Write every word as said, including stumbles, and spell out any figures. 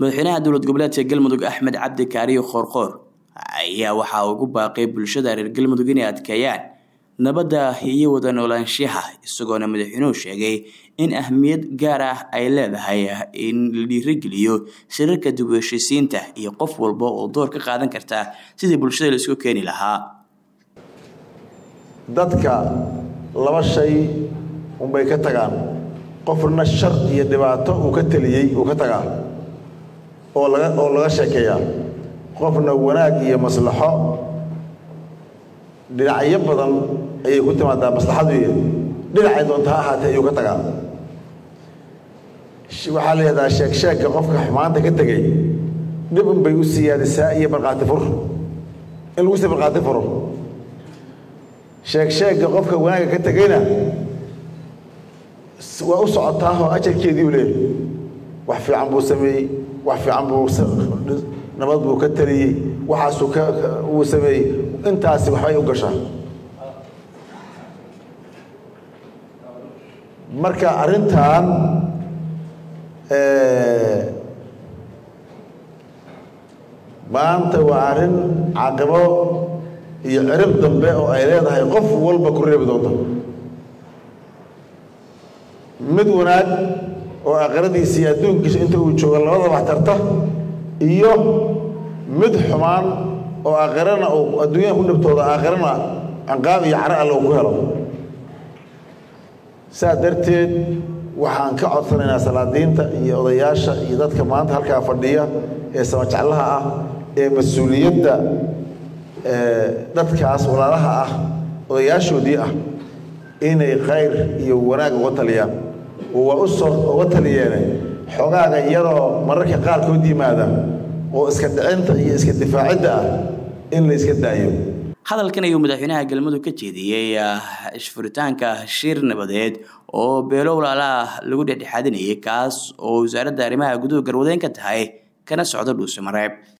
madaxweynaha dowlad goboleedka Galmudug Axmed Cabdi Kaariyo Qoorqoor ayaa waxa uu ugu baaqay bulshada reer Galmudug inay adkeeyaan nabadda iyo wada noolaanshaha isagoo madaxweynuhu sheegay in ahmiyad gaar ah ay leedahay in la dhiirigeliyo shirarka dib u heshiisiinta iyo qof walba oo door ka qaadan karta sidii bulshada la isku keeni lahaa. dadka laba shay un bay ka tagaan qofna shar iyo dhibaato uu ka taliyay uu ka tagaa oo laga oo laga sheekeeyaa qofna wanaag iyo maslaxo dhinacyo badan ayay ku timaadaa maslaxadu iyo dhinacay doonta ahaatee ayuu ka tagaa. waxaa la yidhahdaa sheeg sheegka qofka xumaanta ka tegay dhib un bay u siyaadisaa iyo markhaati fur in lagu sii markhaati furo. sheeg sheegga qofka wanaagga ka tegayna waa u socotaa oo ajarkeedii u leeyahay wax fiican buu sameeyey wax fiican buu nabad buu ka taliyey waxaasuu ka uu sameeyey intaasi waxbay u gashaa. marka arrintan maanta waa arrin caaqabo iyo cirib dambe oo ay leedahay qof walba ku reebi doonta mid wanaag oo aakhiradiisa iyo adduunkiisa inta uu joogo labadaba wax tarta iyo mid xumaan oo aakhirana uu adduunyada ku dhibtooda aakhirana anqaab iyo caro alle uu ku helo. saa darteed waxaan ka codsanaynaa salaadiinta iyo odayaasha iyo dadka maanta halkaa fadhiya ee samajeclaha ah ee mas-uuliyadda dadkaas walaalaha ah odayaashoodii ah inay khayr iyo wanaag uga taliyaan oo waa u soo uga taliyeene xogaaga iyadoo mararka qaarkood yimaada oo iska dhicinta iyo iska difaacidda ah in la iska daayo. hadalkan ayuu madaxweynaha Galmudug ka jeediyay ishfuritaanka shir nabadeed oo beelo walaalaha lagu dhexdhexaadinayay kaas oo wasaaradda arrimaha gudaha garwadeen ka tahay kana socdo Dhuuso Mareeb.